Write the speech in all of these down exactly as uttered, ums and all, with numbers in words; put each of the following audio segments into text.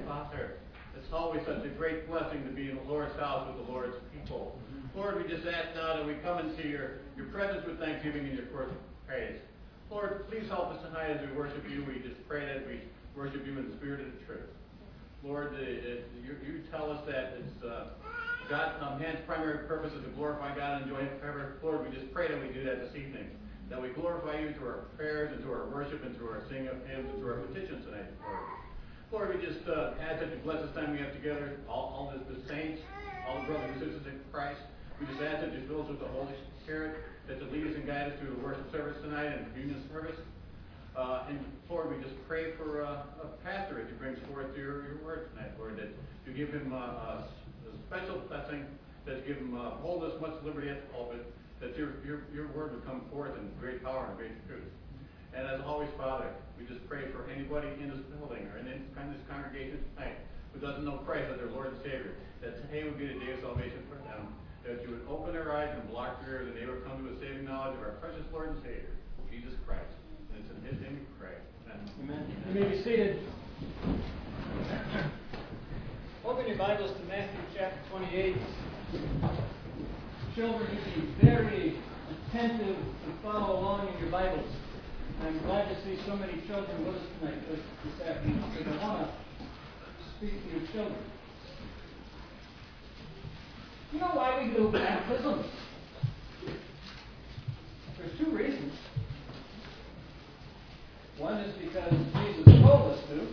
Father. It's always such a great blessing to be in the Lord's house with the Lord's people. Lord, we just ask now that we come into your, your presence with thanksgiving and your courts with praise. Lord, please help us tonight as we worship you. We just pray that we worship you in the spirit of the truth. Lord, uh, it, you, you tell us that it's uh, God, um, man's primary purpose is to glorify God and enjoy him forever. Lord, we just pray that we do that this evening. That we glorify you through our prayers and through our worship and through our singing of hymns and through our petitions tonight, Lord. Lord, we just uh, ask that you bless this time we have together, all, all the, the saints, all the brothers and sisters in Christ. We just ask that you fill us with the Holy Spirit, that you lead us and guide us through the worship service tonight and the communion service. Uh, and Lord, we just pray for uh, a pastor as he brings forth your, your word tonight, Lord, that you give him uh, a, a special blessing, that you give him uh, hold us much liberty at the pulpit, that your, your, your word would come forth in great power and great truth. And as always, Father, we just pray for anybody in this building or in this congregation tonight who doesn't know Christ as their Lord and Savior, that today would be the day of salvation for them, that you would open their eyes and block their ears, and they would come to a saving knowledge of our precious Lord and Savior, Jesus Christ. And it's in his name we pray. Amen. Amen. You may be seated. Open your Bibles to Matthew chapter twenty-eight. Children, you be very attentive to follow along in your Bibles. I'm glad to see so many children with us tonight, this, this afternoon, because I want to speak to your children. You know why we do baptism? There's two reasons. One is because Jesus told us to,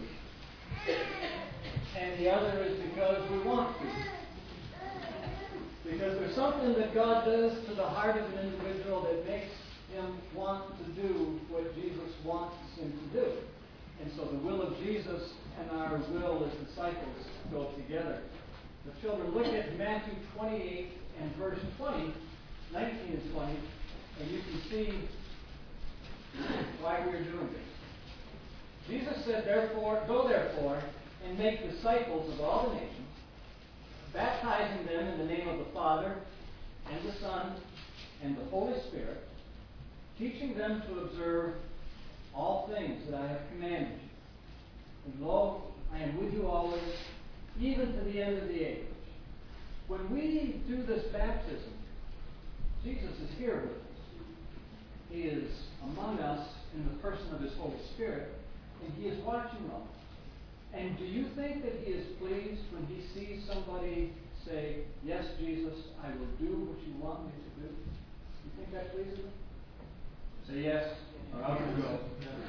and the other is because we want to. Because there's something that God does to the heart of an individual that makes him want to do what Jesus wants him to do. And so the will of Jesus and our will as disciples go together. The children, look at Matthew twenty-eight and verse twenty, nineteen and twenty, and you can see why we're doing this. Jesus said, therefore, go therefore and make disciples of all the nations, baptizing them in the name of the Father and the Son and the Holy Spirit, teaching them to observe all things that I have commanded you. And lo, I am with you always, even to the end of the age. When we do this baptism, Jesus is here with us. He is among us in the person of his Holy Spirit, and he is watching us. And do you think that he is pleased when he sees somebody say, yes, Jesus, I will do what you want me to do? You think that pleases him? Say yes, or out you go.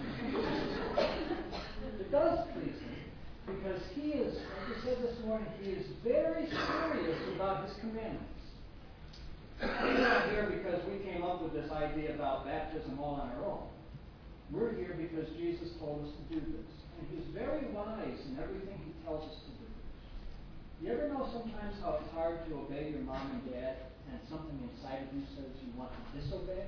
It does please him, because he is, like we said this morning, he is very serious about his commandments. We're not here because we came up with this idea about baptism all on our own. We're here because Jesus told us to do this. And he's very wise in everything he tells us to do. You ever know sometimes how it's hard to obey your mom and dad, and something inside of you says you want to disobey?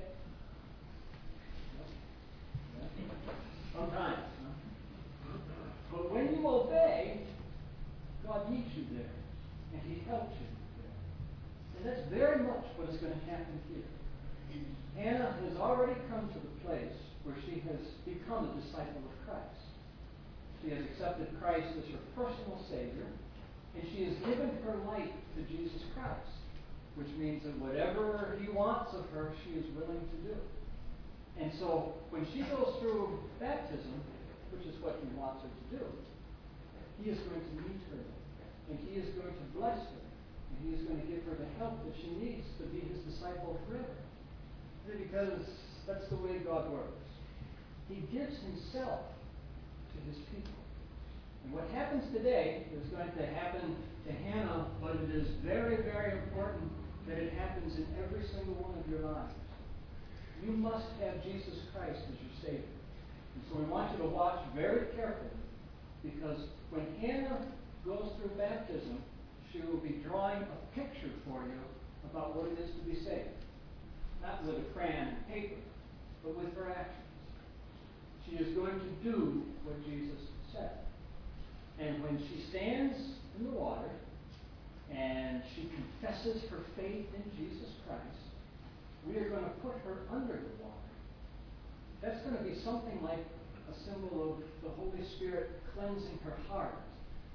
Sometimes. Huh? But when you obey, God meets you there, and he helps you there. And that's very much what is going to happen here. Hannah has already come to the place where she has become a disciple of Christ. She has accepted Christ as her personal Savior, and she has given her life to Jesus Christ, which means that whatever he wants of her, she is willing to do. And so when she goes through baptism, which is what he wants her to do, he is going to meet her, and he is going to bless her, and he is going to give her the help that she needs to be his disciple forever. Because that's the way God works. He gives himself to his people. And what happens today is going to happen to Hannah, but it is very, very important that it happens in every single one of your lives. You must have Jesus Christ as your Savior. And so we want you to watch very carefully, because when Hannah goes through baptism, she will be drawing a picture for you about what it is to be saved. Not with a crayon and paper, but with her actions. She is going to do what Jesus said. And when she stands in the water and she confesses her faith in Jesus Christ, we are going to put her under the water. That's going to be something like a symbol of the Holy Spirit cleansing her heart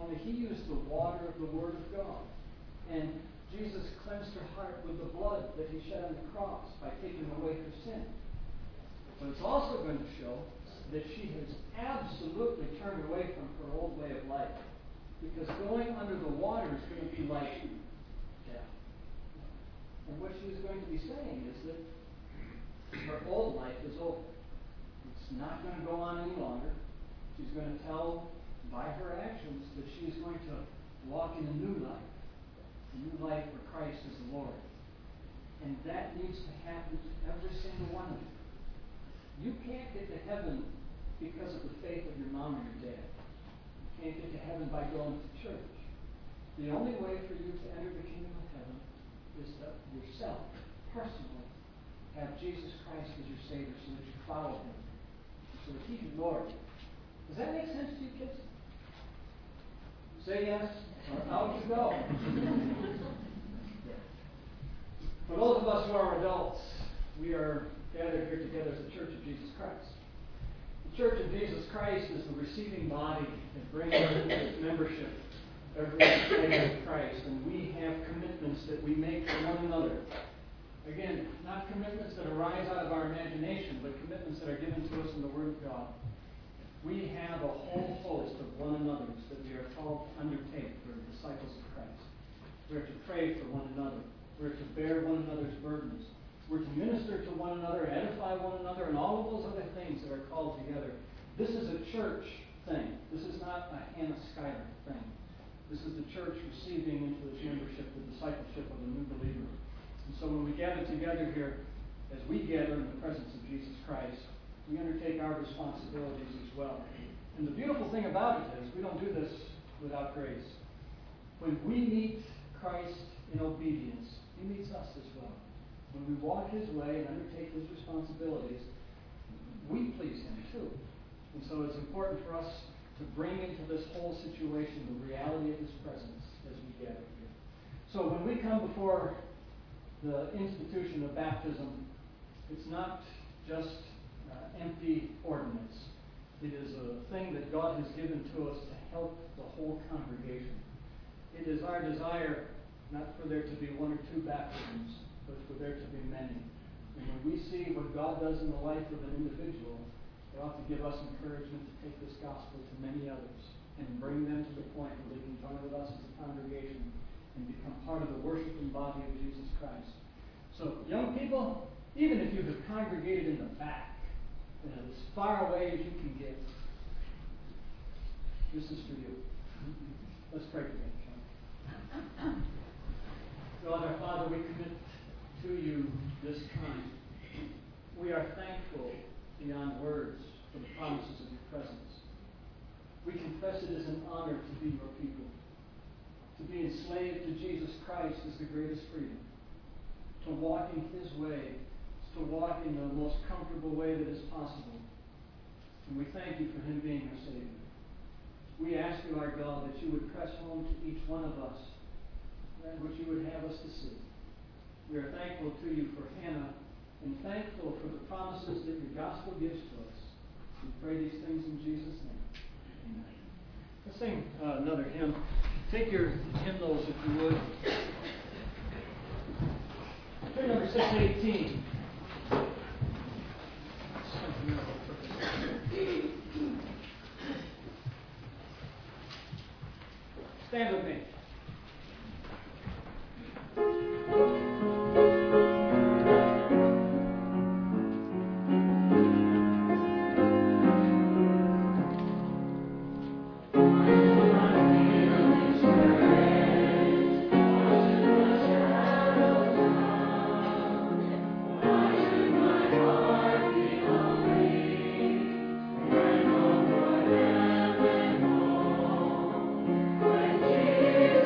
only he used the water of the Word of God. And Jesus cleansed her heart with the blood that he shed on the cross by taking away her sin. But it's also going to show that she has absolutely turned away from her old way of life. Because going under the water is going to be like death. And what she is going to be saying is that her old life is over. It's not going to go on any longer. She's going to tell by her actions that she is going to walk in a new life. A new life where Christ is the Lord. And that needs to happen to every single one of you. You can't get to heaven because of the faith of your mom or your dad. You can't get to heaven by going to church. The only way for you to enter the kingdom of heaven is to yourself, personally, have Jesus Christ as your Savior so that you follow him. So that he's your Lord. Does that make sense to you, kids? Say yes, or out you go. For those of us who are adults, we are gathered here together as the Church of Jesus Christ. The Church of Jesus Christ is the receiving body that brings into its membership every slave of Christ, and we have commitments that we make to one another. Again, not commitments that arise out of our imagination, but commitments that are given to us in the Word of God. We have a whole host of one another's that we are called to undertake for disciples of Christ. We are to pray for one another. We are to bear one another's burdens. We're to minister to one another, edify one another, and all of those other things that are called together. This is a church thing. This is not a Hannah Schuyler thing. This is the church receiving into its membership the discipleship of a new believer. And so when we gather together here, as we gather in the presence of Jesus Christ, we undertake our responsibilities as well. And the beautiful thing about it is we don't do this without grace. When we meet Christ in obedience, he meets us as well. When we walk his way and undertake his responsibilities, we please him too. And so it's important for us to bring into this whole situation the reality of his presence as we gather here. So when we come before the institution of baptism, it's not just uh, empty ordinance. It is a thing that God has given to us to help the whole congregation. It is our desire not for there to be one or two baptisms, but for there to be many. And when we see what God does in the life of an individual, it ought to give us encouragement to take this gospel to many others and bring them to the point where they can join with us as a congregation and become part of the worshiping body of Jesus Christ. So, young people, even if you have congregated in the back, you know, as far away as you can get, this is for you. Let's pray together, shall we? God, our Father, we commit to you this time. We are thankful beyond words for the promises of your presence. We confess it is an honor to be your people. To be enslaved to Jesus Christ is the greatest freedom. To walk in his way is to walk in the most comfortable way that is possible. And we thank you for him being our Savior. We ask you, our God, that you would press home to each one of us that which you would have us to see. We are thankful to you for Hannah and thankful for the promises that your gospel gives to us. We pray these things in Jesus' name. Amen. Let's sing uh, another hymn. Take your hymnals, if you would. Turn number six eighteen. Stand with me. Jesus.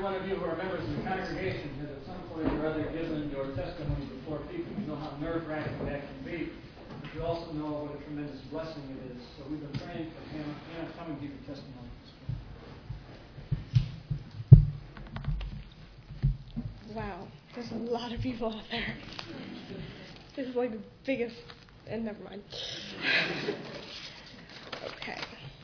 one of you who are members of the congregation has at some point or other given your testimony before people. You know how nerve-wracking that can be. But you also know what a tremendous blessing it is. So we've been praying for Hannah. Hannah, come and give your testimony. Wow, there's a lot of people out there. This is like the biggest, and never mind. Okay.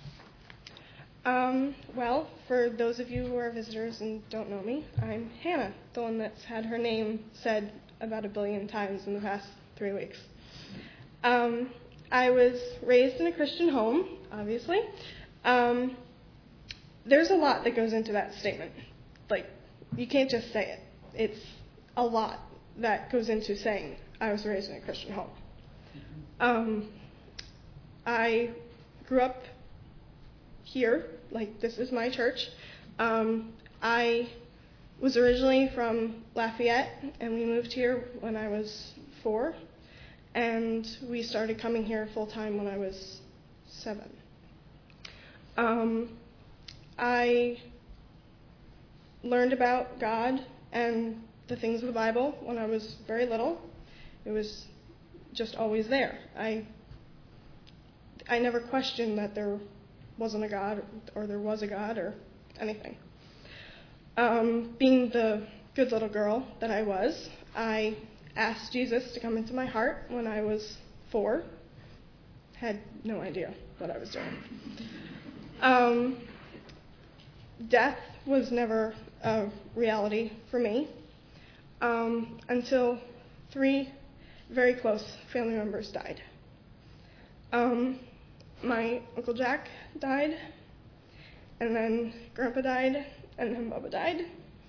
Um, well, for those of you who are visitors and don't know me, I'm Hannah, the one that's had her name said about a billion times in the past three weeks. Um, I was raised in a Christian home, obviously. Um, there's a lot that goes into that statement. Like, you can't just say it. It's a lot that goes into saying I was raised in a Christian home. Um, I grew up here, like this is my church. Um, I was originally from Lafayette, and we moved here when I was four, and we started coming here full time when I was seven. Um, I learned about God and the things of the Bible when I was very little. It was just always there. I I never questioned that there wasn't a God or there was a God or anything. Um, being the good little girl that I was, I asked Jesus to come into my heart when I was four. Had no idea what I was doing. Um, death was never a reality for me um, until three very close family members died. Um, my Uncle Jack died, and then Grandpa died, and then Bubba died.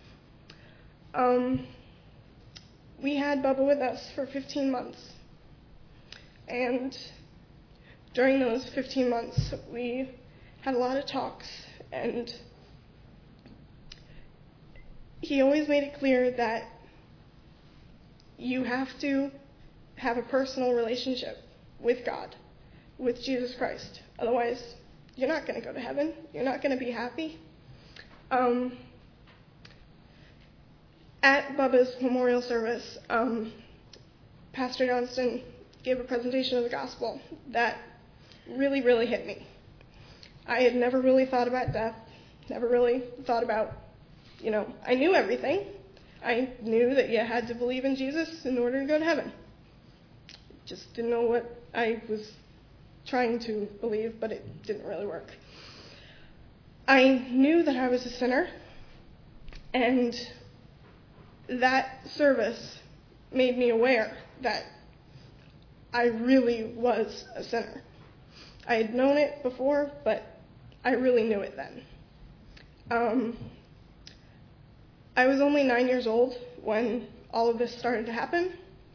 Um, we had Bubba with us for fifteen months, and during those fifteen months, we had a lot of talks, and he always made it clear that you have to have a personal relationship with God, with Jesus Christ. Otherwise, you're not going to go to heaven. You're not going to be happy. Um, at Bubba's memorial service, um, Pastor Johnston gave a presentation of the gospel that really, really hit me. I had never really thought about death, never really thought about, you know, I knew everything. I knew that you had to believe in Jesus in order to go to heaven. Just didn't know what I was trying to believe, but it didn't really work. I knew that I was a sinner, and that service made me aware that I really was a sinner. I had known it before, but I really knew it then. Um, I was only nine years old when all of this started to happen.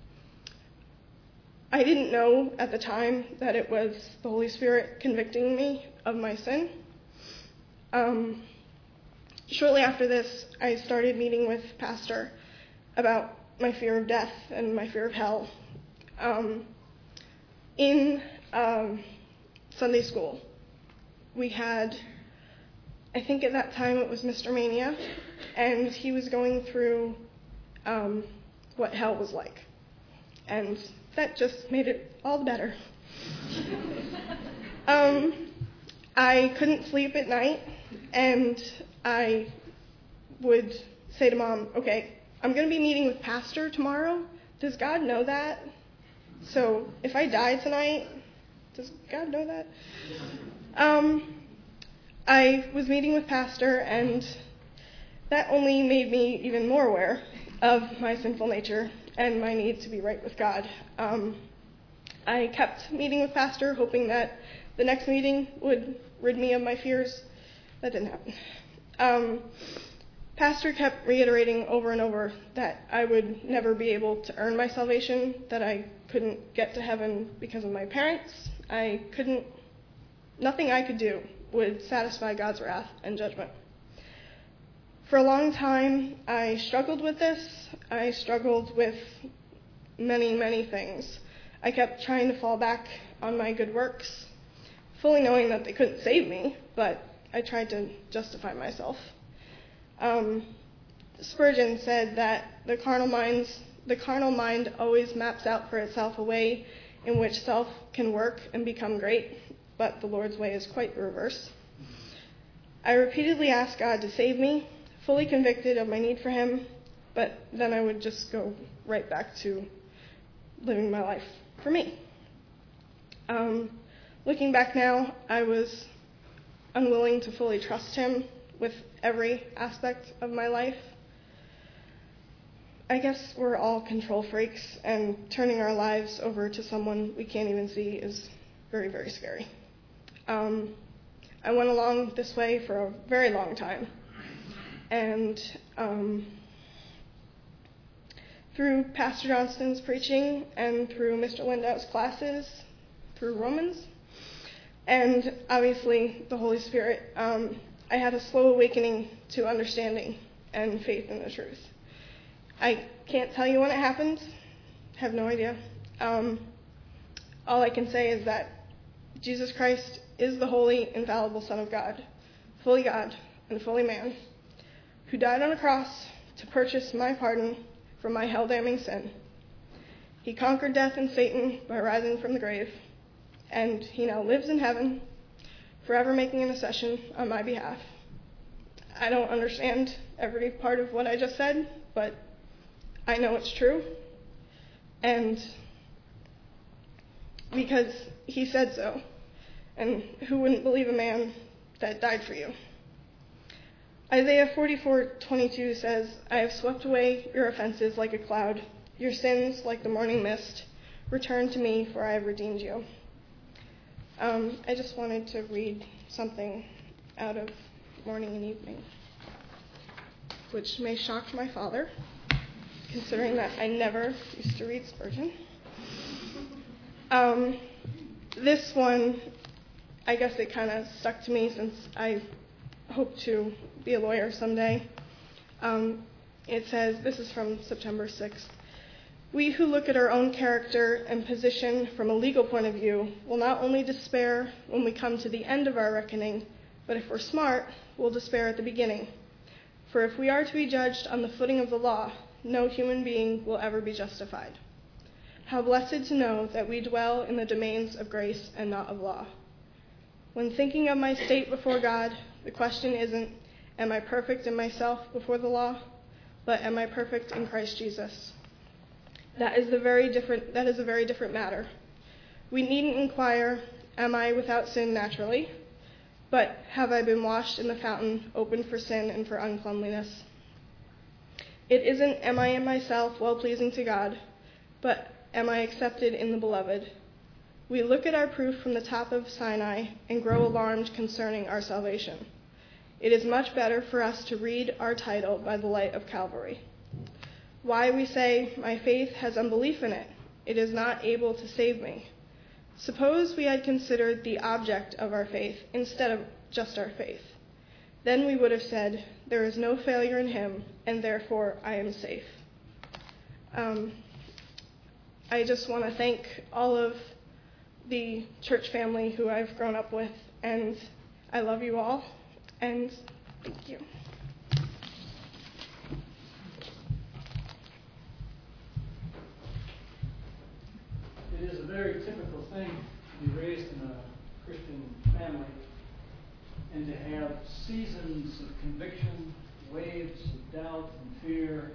I didn't know at the time that it was the Holy Spirit convicting me of my sin. Um, shortly after this, I started meeting with Pastor about my fear of death and my fear of hell. Um, in um, Sunday school, we had, I think at that time it was Mister Mania, and he was going through um, what hell was like. And that just made it all the better. um, I couldn't sleep at night, and I would say to Mom, okay, I'm going to be meeting with Pastor tomorrow. Does God know that? So if I die tonight, does God know that? Um, I was meeting with Pastor, and that only made me even more aware of my sinful nature and my need to be right with God. Um, I kept meeting with Pastor, hoping that the next meeting would rid me of my fears. That didn't happen. Um, Pastor kept reiterating over and over that I would never be able to earn my salvation, that I couldn't get to heaven because of my parents. I couldn't, nothing I could do would satisfy God's wrath and judgment. For a long time, I struggled with this. I struggled with many, many things. I kept trying to fall back on my good works, fully knowing that they couldn't save me, but I tried to justify myself. Um, Spurgeon said that the carnal minds, the carnal mind always maps out for itself a way in which self can work and become great, but the Lord's way is quite the reverse. I repeatedly asked God to save me, fully convicted of my need for him, but then I would just go right back to living my life for me. Um, looking back now, I was unwilling to fully trust him with every aspect of my life. I guess we're all control freaks, and turning our lives over to someone we can't even see is very, very scary. Um, I went along this way for a very long time, and um, through Pastor Johnston's preaching and through Mister Lindau's classes, through Romans, and obviously the Holy Spirit, um, I had a slow awakening to understanding and faith in the truth. I can't tell you when it happened. Have no idea. Um, all I can say is that Jesus Christ is the holy, infallible Son of God, fully God and fully man, who died on a cross to purchase my pardon for my hell-damning sin. He conquered death and Satan by rising from the grave, and he now lives in heaven, forever making intercession on my behalf. I don't understand every part of what I just said, but I know it's true, and because he said so, and who wouldn't believe a man that died for you? Isaiah forty-four twenty-two says, I have swept away your offenses like a cloud, your sins like the morning mist. Return to me, for I have redeemed you. Um, I just wanted to read something out of Morning and Evening, which may shock my father, considering that I never used to read Spurgeon. Um, this one, I guess it kind of stuck to me since I hope to be a lawyer someday. Um, it says, this is from September sixth, we who look at our own character and position from a legal point of view will not only despair when we come to the end of our reckoning, but if we're smart, we'll despair at the beginning. For if we are to be judged on the footing of the law, no human being will ever be justified. How blessed to know that we dwell in the domains of grace and not of law. When thinking of my state before God, the question isn't, am I perfect in myself before the law, but am I perfect in Christ Jesus? That is the very different, that is a very different matter. We needn't inquire, am I without sin naturally, but have I been washed in the fountain open for sin and for uncleanliness? It isn't, am I in myself well-pleasing to God, but am I accepted in the Beloved? We look at our proof from the top of Sinai and grow alarmed concerning our salvation. It is much better for us to read our title by the light of Calvary. Why we say, my faith has unbelief in it. It is not able to save me. Suppose we had considered the object of our faith instead of just our faith. Then we would have said, there is no failure in him, and therefore I am safe. Um, I just want to thank all of the church family who I've grown up with, and I love you all, and thank you. It is a very typical thing to be raised in a Christian family and to have seasons of conviction, waves of doubt and fear,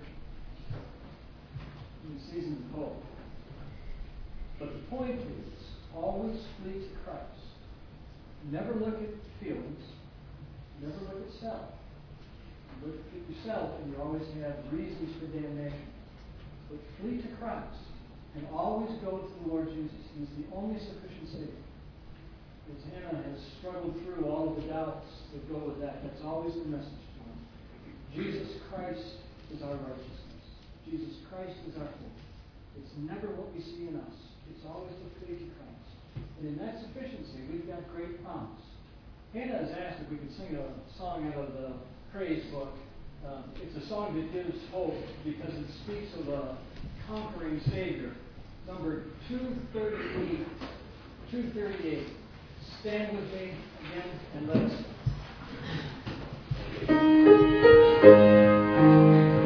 and seasons of hope. But the point is, always flee to Christ. Never look at feelings. Never look at self. Look at yourself and you always have reasons for damnation. But flee to Christ. And always go to the Lord Jesus. He is the only sufficient Savior. As Hannah has struggled through all of the doubts that go with that, that's always the message to him. Jesus Christ is our righteousness. Jesus Christ is our hope. It's never what we see in us. It's always the faith in Christ. And in that sufficiency, we've got great promise. Hannah has asked if we could sing a song out of the praise book. Um, it's a song that gives hope because it speaks of a conquering Savior. Number two thirty-eight. two thirty-eight. Stand with me again and let us sing.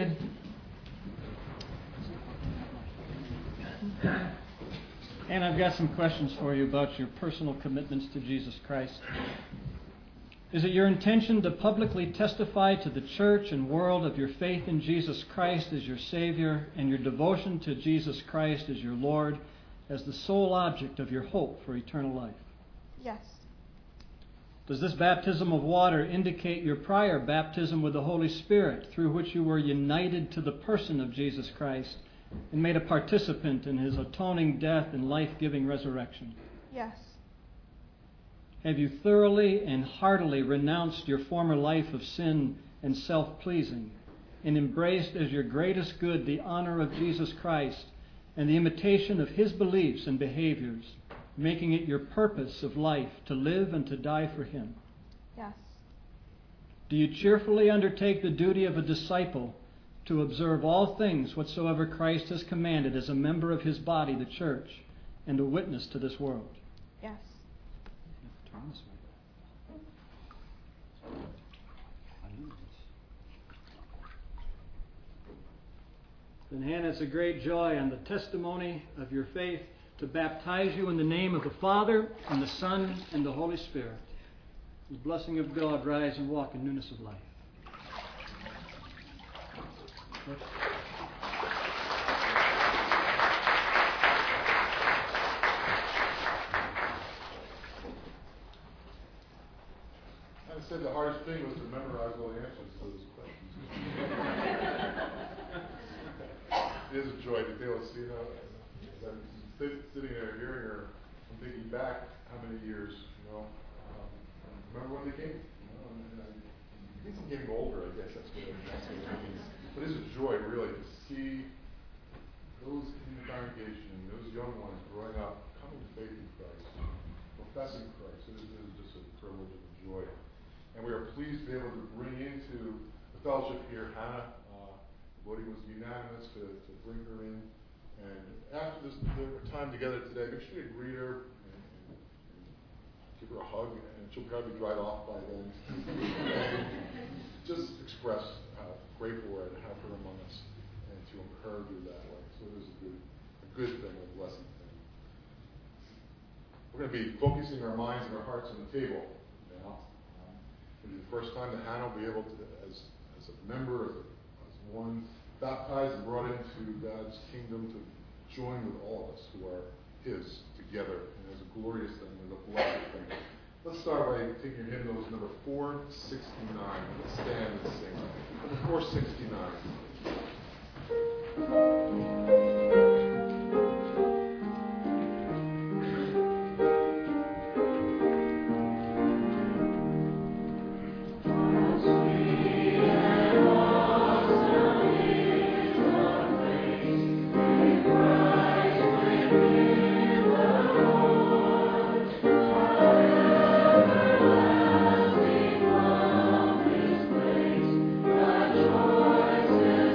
seated. And I've got some questions for you about your personal commitments to Jesus Christ. Is it your intention to publicly testify to the church and world of your faith in Jesus Christ as your Savior and your devotion to Jesus Christ as your Lord as the sole object of your hope for eternal life? Yes. Does this baptism of water indicate your prior baptism with the Holy Spirit, through which you were united to the person of Jesus Christ and made a participant in His atoning death and life-giving resurrection? Yes. Have you thoroughly and heartily renounced your former life of sin and self-pleasing and embraced as your greatest good the honor of Jesus Christ and the imitation of His beliefs and behaviors, making it your purpose of life to live and to die for Him? Yes. Do you cheerfully undertake the duty of a disciple to observe all things whatsoever Christ has commanded as a member of His body, the church, and a witness to this world? Yes. Then, Hannah, it's a great joy and the testimony of your faith to baptize you in the name of the Father, and the Son, and the Holy Spirit. The blessing of God, rise and walk in newness of life. I said the hardest thing was to memorize all the answers to those questions. It is a joy to be able to see how, as I'm sit, sitting there hearing her, I'm thinking back how many years, you know. Um, remember when they came? You know, and I, I think I'm getting older, I guess that's what, that's what it means. But it's a joy, really, to see those in the congregation, those young ones growing up, coming to faith in Christ, professing Christ. It is, it is just a privilege and a joy. And we are pleased to be able to bring into the fellowship here Hannah. Uh, the voting was unanimous to, to bring her in. And after this their time together today, make sure you greet her and, and, and give her a hug, and she'll probably be dried off by then. And just express how grateful we are to have her among us and to encourage her that way. So it is a good, a good thing, a blessed thing. We're going to be focusing our minds and our hearts on the table now. It'll be the first time that Hannah will be able to, as, as a member, as, a, as one baptized and brought into God's kingdom, to join with all of us who are His together. And it's a glorious thing, it's a blessed thing. Let's start by taking your hymnals number four sixty-nine. Let's stand and sing. Number four sixty-nine. Rejoice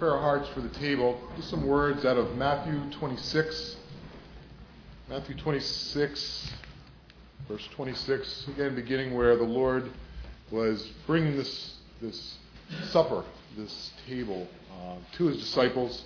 prepare our hearts for the table, just some words out of Matthew twenty-six. Matthew twenty-six, verse twenty-six, again beginning where the Lord was bringing this, this supper, this table, uh, to his disciples.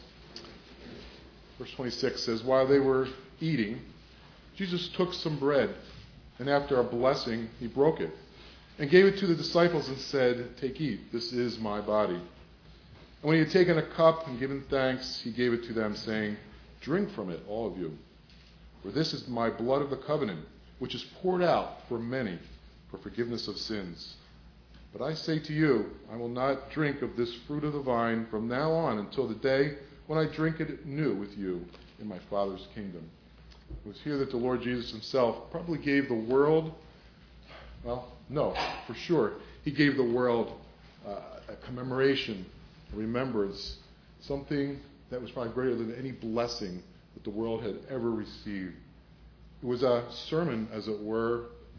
Verse twenty-six says, while they were eating, Jesus took some bread, and after a blessing, he broke it, and gave it to the disciples and said, take, eat, this is my body. And when he had taken a cup and given thanks, he gave it to them, saying, drink from it, all of you. For this is my blood of the covenant, which is poured out for many for forgiveness of sins. But I say to you, I will not drink of this fruit of the vine from now on until the day when I drink it new with you in my Father's kingdom. It was here that the Lord Jesus himself probably gave the world, well, no, for sure, he gave the world uh, a commemoration, a remembrance, something that was probably greater than any blessing that the world had ever received. It was a sermon, as it were,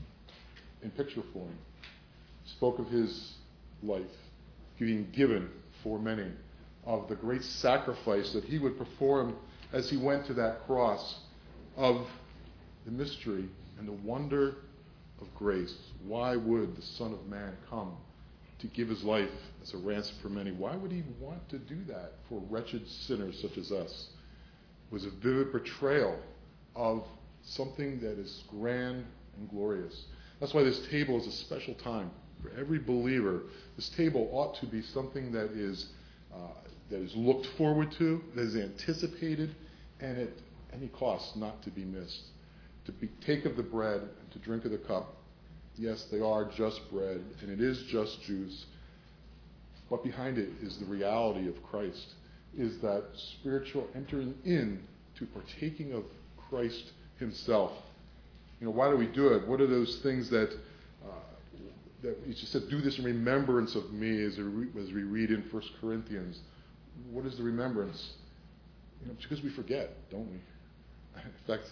in picture form. It spoke of his life being given for many, of the great sacrifice that he would perform as he went to that cross, of the mystery and the wonder of grace. Why would the Son of Man come to give his life as a ransom for many? Why would he want to do that for wretched sinners such as us? It was a vivid portrayal of something that is grand and glorious. That's why this table is a special time for every believer. This table ought to be something that is uh, that is looked forward to, that is anticipated, and at any cost not to be missed. To be, take of the bread and to drink of the cup. Yes, they are just bread, and it is just juice. But behind it is the reality of Christ, is that spiritual entering in to partaking of Christ himself. You know, why do we do it? What are those things that uh, that he just said, do this in remembrance of me, as, as we read in First Corinthians. What is the remembrance? You know, because we forget, don't we? In fact,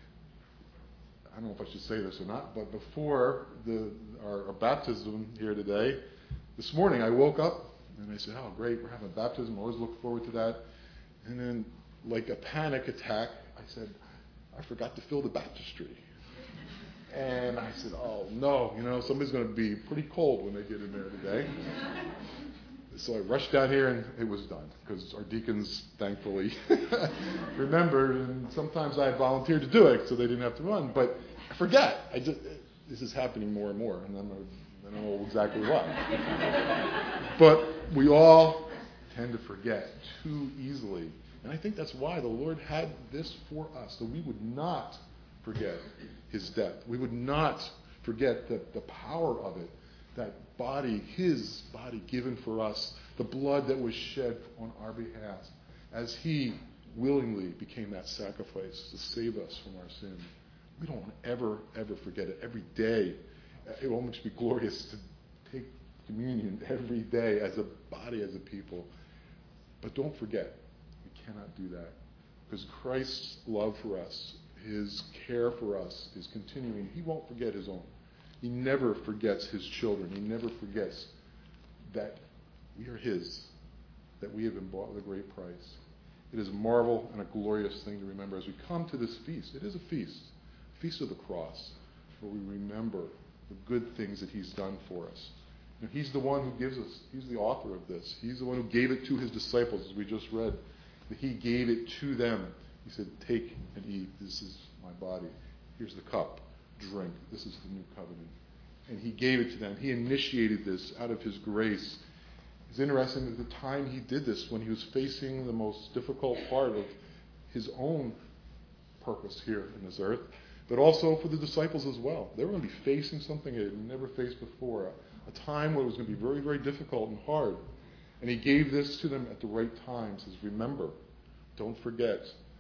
I don't know if I should say this or not, but before the, our, our baptism here today, this morning I woke up and I said, oh, great, we're having a baptism. I always look forward to that. And then, like a panic attack, I said, I forgot to fill the baptistry. And I said, oh, no, you know, somebody's going to be pretty cold when they get in there today. So I rushed down here, and it was done, because our deacons, thankfully, remembered, and sometimes I had volunteered to do it so they didn't have to run. But I forget. I just, this is happening more and more, and I'm, I don't know exactly why. But we all tend to forget too easily. And I think that's why the Lord had this for us, so we would not forget his death. We would not forget the, the power of it, that body, his body given for us, the blood that was shed on our behalf, as he willingly became that sacrifice to save us from our sin. We don't ever, ever forget it. Every day, it will almost be glorious to take communion every day as a body, as a people. But don't forget, we cannot do that, because Christ's love for us, his care for us is continuing. He won't forget his own. He never forgets his children. He never forgets that we are his, that we have been bought with a great price. It is a marvel and a glorious thing to remember as we come to this feast. It is a feast, feast of the cross, where we remember the good things that he's done for us. And he's the one who gives us, he's the author of this. He's the one who gave it to his disciples, as we just read. That he gave it to them. He said, take and eat. This is my body. Here's the cup. Drink. This is the new covenant. And he gave it to them. He initiated this out of his grace. It's interesting at the time he did this, when he was facing the most difficult part of his own purpose here in this earth, but also for the disciples as well. They were going to be facing something they had never faced before, a, a time where it was going to be very, very difficult and hard. And he gave this to them at the right time. He says, remember, don't forget.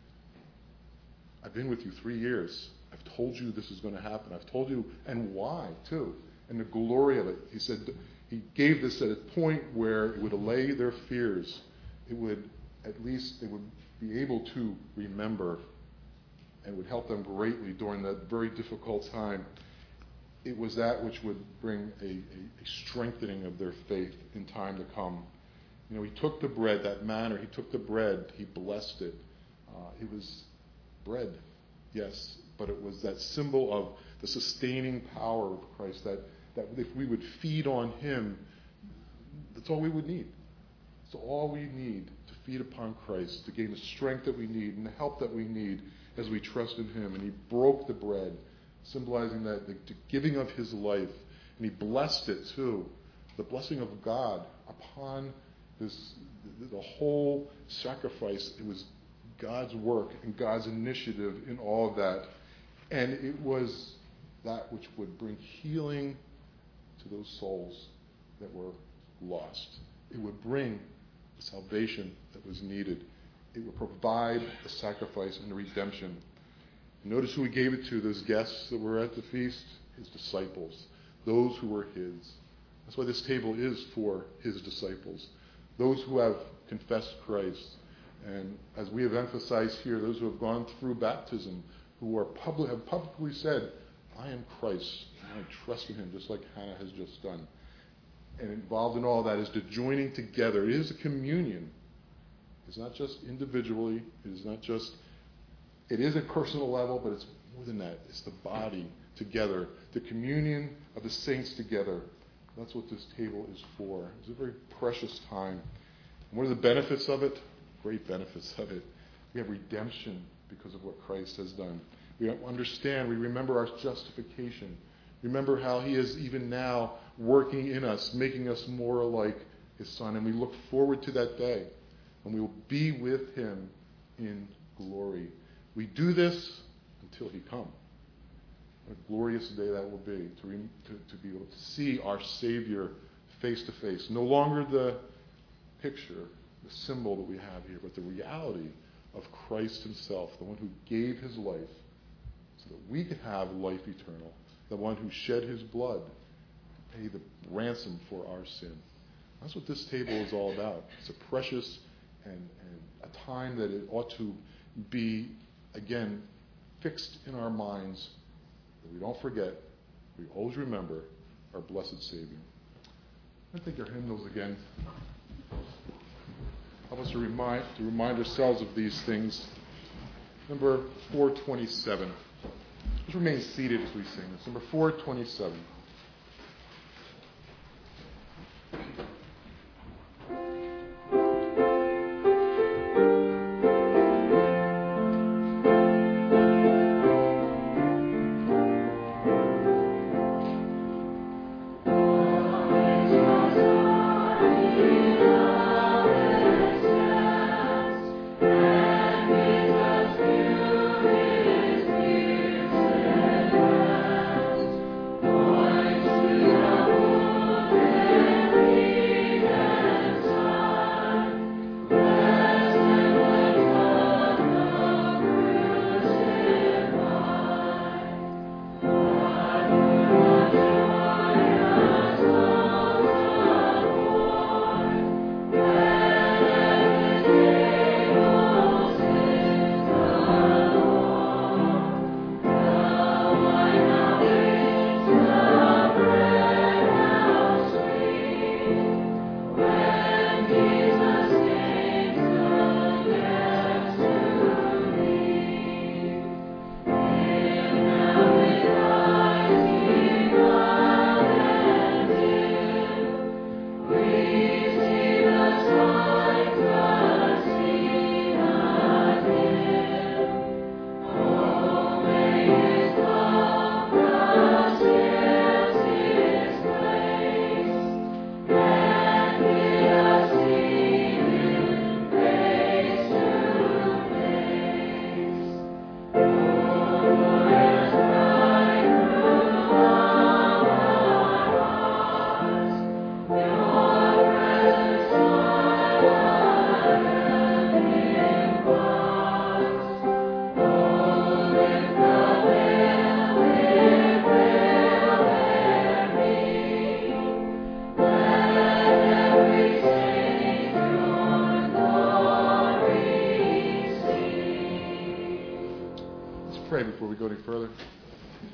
I've been with you three years. I've told you this is going to happen. I've told you, and why, too, and the glory of it. He said he gave this at a point where it would allay their fears. It would, at least, they would be able to remember, and would help them greatly during that very difficult time. It was that which would bring a, a, a strengthening of their faith in time to come. You know, he took the bread, that manna, he took the bread, he blessed it. Uh, it was bread, yes, but it was that symbol of the sustaining power of Christ, that, that if we would feed on him, that's all we would need. It's all we need to feed upon Christ, to gain the strength that we need and the help that we need as we trust in him. And he broke the bread, symbolizing that the, the giving of his life. And he blessed it too, the blessing of God upon this, the, the whole sacrifice. It was God's work and God's initiative in all of that. And it was that which would bring healing to those souls that were lost. It would bring the salvation that was needed. It would provide the sacrifice and the redemption. Notice who he gave it to, those guests that were at the feast? His disciples, those who were his. That's why this table is for his disciples, those who have confessed Christ. And as we have emphasized here, those who have gone through baptism, who are public, have publicly said, I am Christ, and I trust in him, just like Hannah has just done. And involved in all that is the joining together. It is a communion. It's not just individually. It is not just, it is a personal level, but it's more than that. It's the body together, the communion of the saints together. That's what this table is for. It's a very precious time. And what are the benefits of it? Great benefits of it. We have redemption because of what Christ has done. We understand, we remember our justification. Remember how he is even now working in us, making us more like his Son. And we look forward to that day when we will be with him in glory. We do this until he comes. What a glorious day that will be, to, re- to, to be able to see our Savior face to face. No longer the picture, the symbol that we have here, but the reality of Christ himself, the one who gave his life so that we could have life eternal, the one who shed his blood to pay the ransom for our sin. That's what this table is all about. It's a precious and, and a time that it ought to be, again, fixed in our minds, that we don't forget, we always remember our blessed Savior. I think our hymnals again help us to remind, to remind ourselves of these things. Number four twenty-seven. Let's remain seated as we sing this. Number four twenty-seven. Pray before we go any further.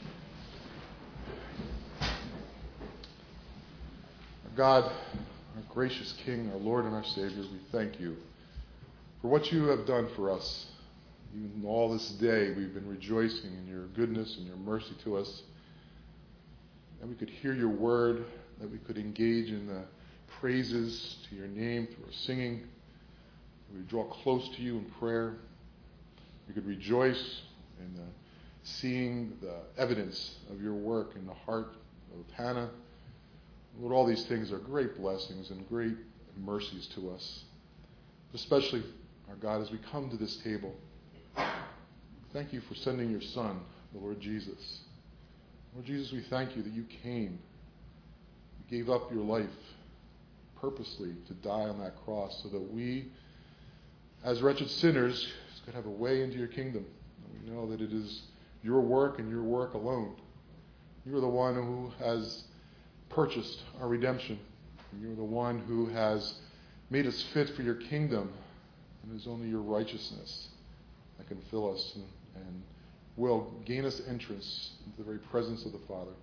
Our God, our Gracious King, our Lord and our Savior, we thank you for what you have done for us. Even all this day, we've been rejoicing in your goodness and your mercy to us. That we could hear your word, that we could engage in the praises to your name through our singing. We would draw close to you in prayer. We could rejoice in the, seeing the evidence of your work in the heart of Hannah. Lord, all these things are great blessings and great mercies to us, especially, our God, as we come to this table. Thank you for sending your Son, the Lord Jesus. Lord Jesus, we thank you that you came. You gave up your life purposely to die on that cross so that we, as wretched sinners, could have a way into your kingdom. And we know that it is your work and your work alone. You are the one who has purchased our redemption. And you're the one who has made us fit for your kingdom. And it is only your righteousness that can fill us and, and will gain us entrance into the very presence of the Father.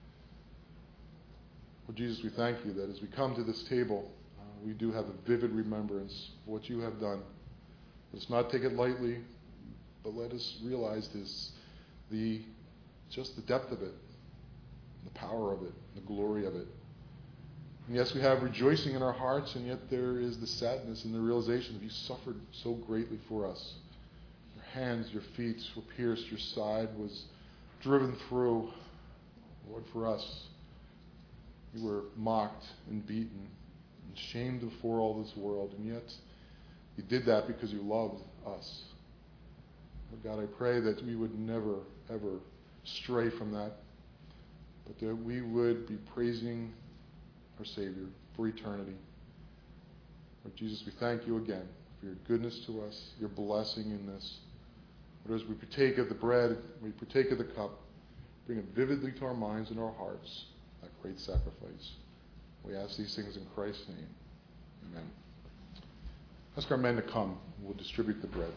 Lord Jesus, we thank you that as we come to this table, uh, we do have a vivid remembrance of what you have done. Let us not take it lightly, but let us realize this, the just the depth of it, the power of it, the glory of it. And yes, we have rejoicing in our hearts, and yet there is the sadness and the realization that you suffered so greatly for us. Your hands, your feet were pierced, your side was driven through. Lord, for us, you were mocked and beaten and shamed before all this world, and yet you did that because you loved us. Lord God, I pray that we would never, ever stray from that, but that we would be praising our Savior for eternity. Lord Jesus, we thank you again for your goodness to us, your blessing in this. Lord, as we partake of the bread, we partake of the cup, bring it vividly to our minds and our hearts, that great sacrifice. We ask these things in Christ's name. Amen. Ask our men to come. We'll distribute the bread.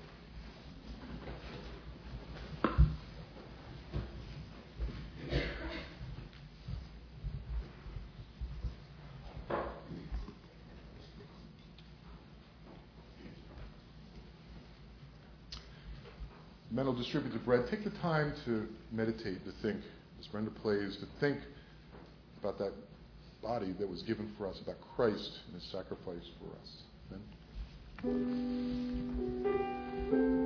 Men will distribute the bread. Take the time to meditate, to think, as Brenda plays, to think about that body that was given for us, about Christ and his sacrifice for us. Amen.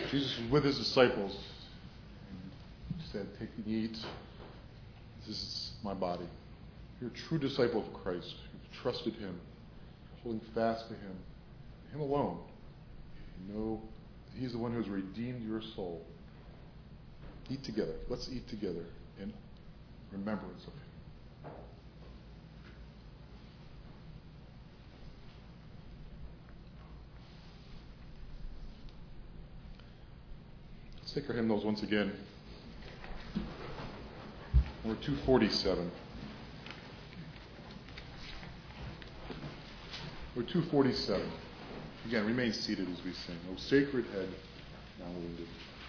Jesus was with his disciples and said, "Take and eat. This is my body." You're a true disciple of Christ. You've trusted him, holding fast to him, him alone. You know that he's the one who has redeemed your soul. Eat together. Let's eat together in remembrance of him. Let's take our hymnals once again. Number two forty-seven. Number two forty-seven. Again, remain seated as we sing. O sacred head, now wounded.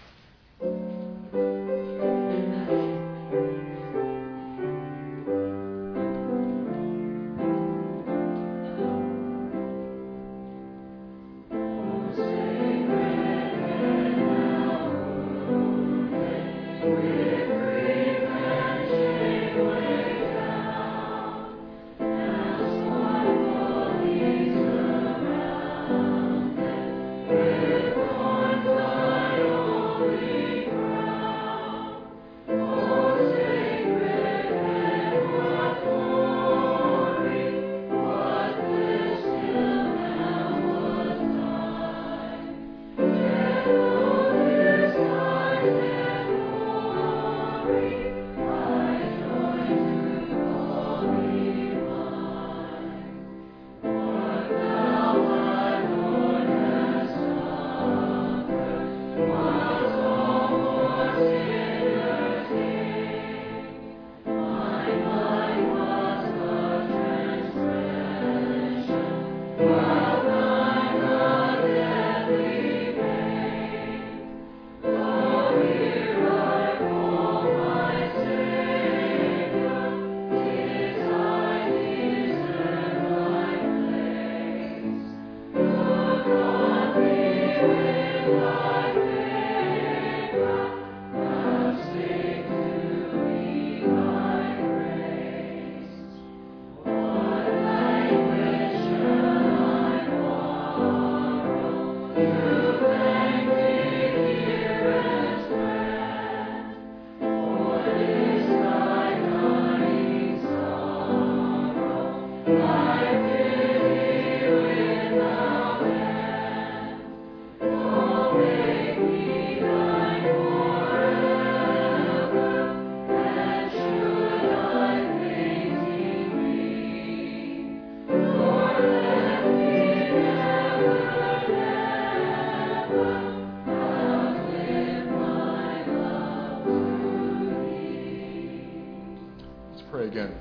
Again.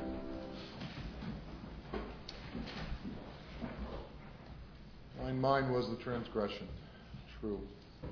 Mine, mine was the transgression, true.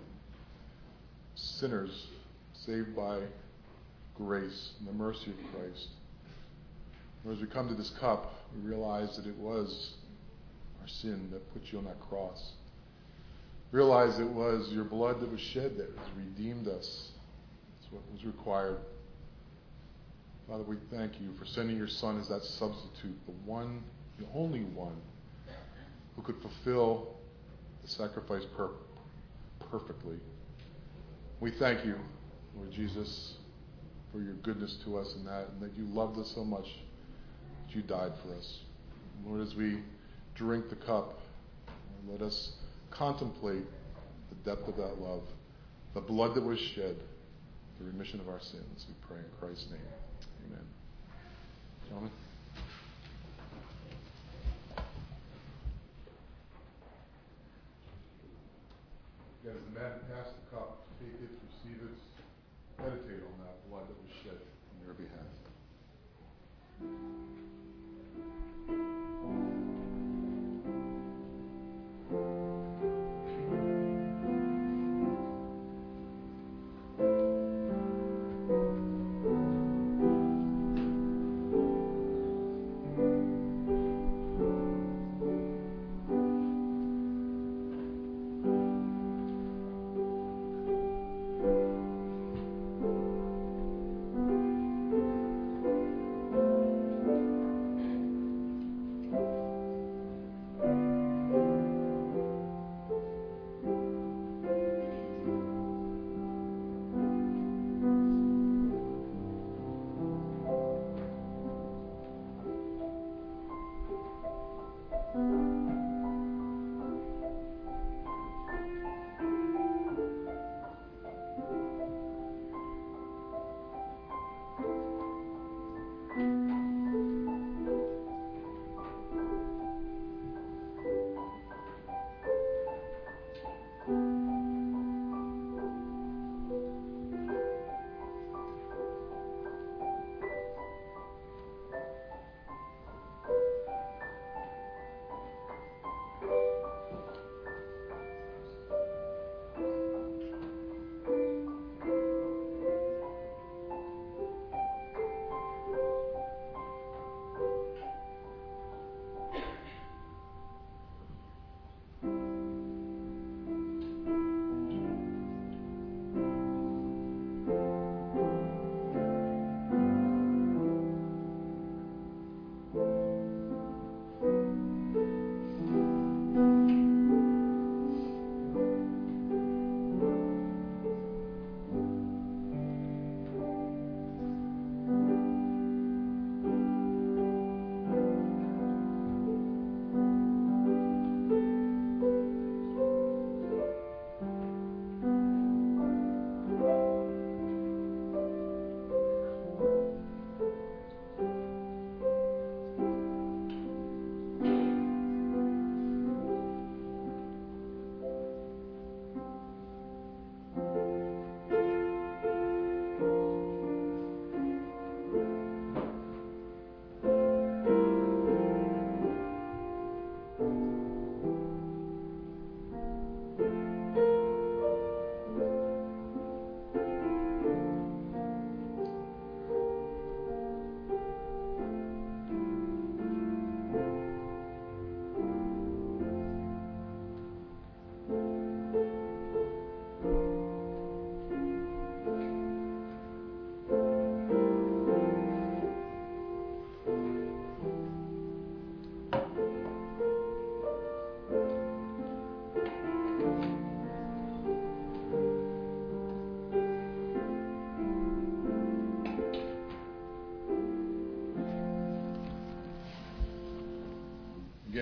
Sinners saved by grace and the mercy of Christ. And as we come to this cup, we realize that it was our sin that put you on that cross. Realize it was your blood that was shed that has redeemed us. That's what was required. Father, we thank you for sending your Son as that substitute, the one, the only one, who could fulfill the sacrifice per- perfectly. We thank you, Lord Jesus, for your goodness to us in that, and that you loved us so much that you died for us. Lord, as we drink the cup, let us contemplate the depth of that love, the blood that was shed, the remission of our sins. We pray in Christ's name. Amen. Gentlemen. As the man passed the cup, take it, receive it, meditate on that blood that was shed on your behalf.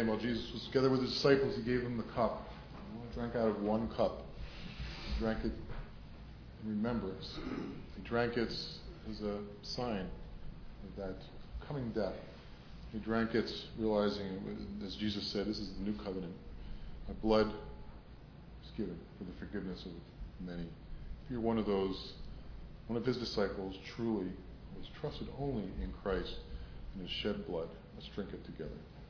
name, while Jesus was together with his disciples, he gave them the cup. He drank out of one cup. He drank it in remembrance. He drank it as a sign of that coming death. He drank it realizing, as Jesus said, this is the new covenant. My blood is given for the forgiveness of many. If you're one of those, one of his disciples truly was trusted only in Christ and his shed blood, let's drink it together.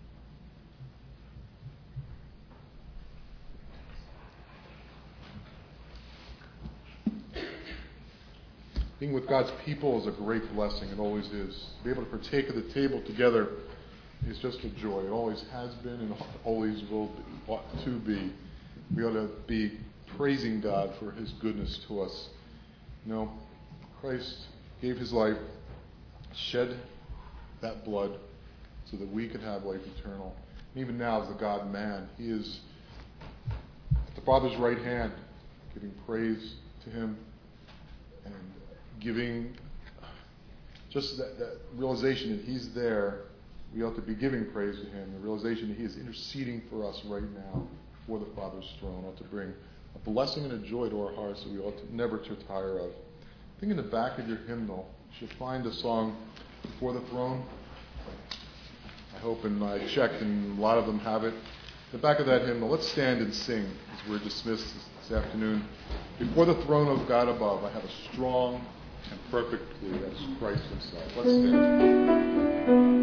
Being with God's people is a great blessing. It always is. To be able to partake of the table together is just a joy. It always has been and always will be, ought to be. We ought to be praising God for his goodness to us. You know, Christ gave his life, shed that blood so that we could have life eternal. And even now, as the God-man, he is at the Father's right hand, giving praise to him and giving just that, that realization that he's there. We ought to be giving praise to him. The realization that he is interceding for us right now before the Father's throne ought to bring a blessing and a joy to our hearts that we ought to never to tire of. I think in the back of your hymnal, you should find a song, Before the Throne. I hope, and I checked, and a lot of them have it. The back of that hymnal, let's stand and sing as we're dismissed this, this afternoon. Before the throne of God above, I have a strong and perfect plea. That's Christ himself. Let's stand.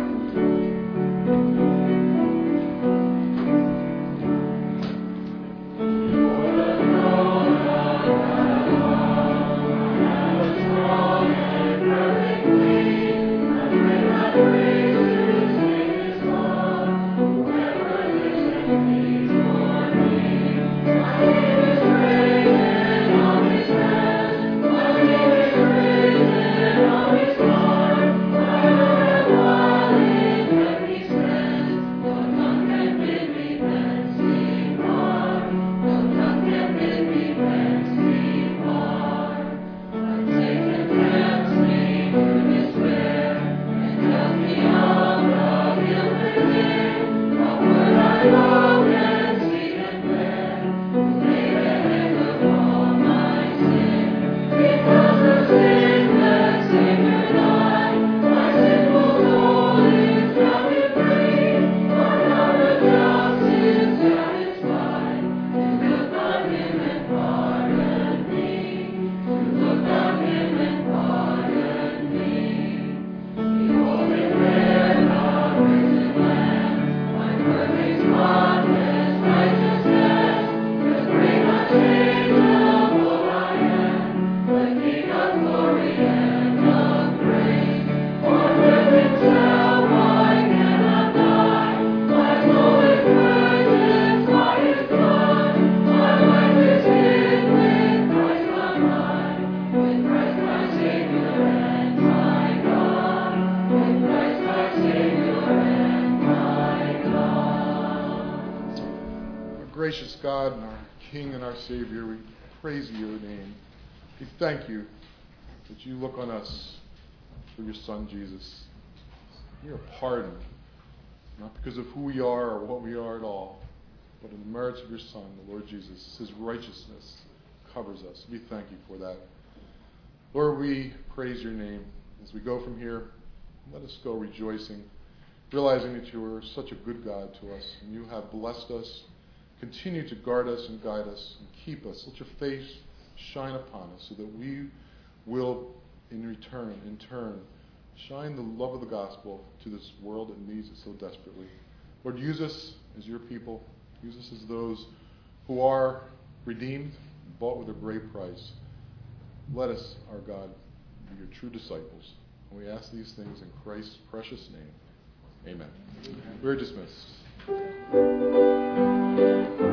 Gracious God and our King and our Savior, we praise your name. We thank you that you look on us through your Son, Jesus. We are pardoned, not because of who we are or what we are at all, but in the merits of your Son, the Lord Jesus. His righteousness covers us. We thank you for that. Lord, we praise your name. As we go from here, let us go rejoicing, realizing that you are such a good God to us, and you have blessed us. Continue to guard us and guide us and keep us. Let your face shine upon us so that we will, in return, in turn, shine the love of the gospel to this world that needs it so desperately. Lord, use us as your people. Use us as those who are redeemed, bought with a great price. Let us, our God, be your true disciples. And we ask these things in Christ's precious name. Amen. Amen. We're dismissed.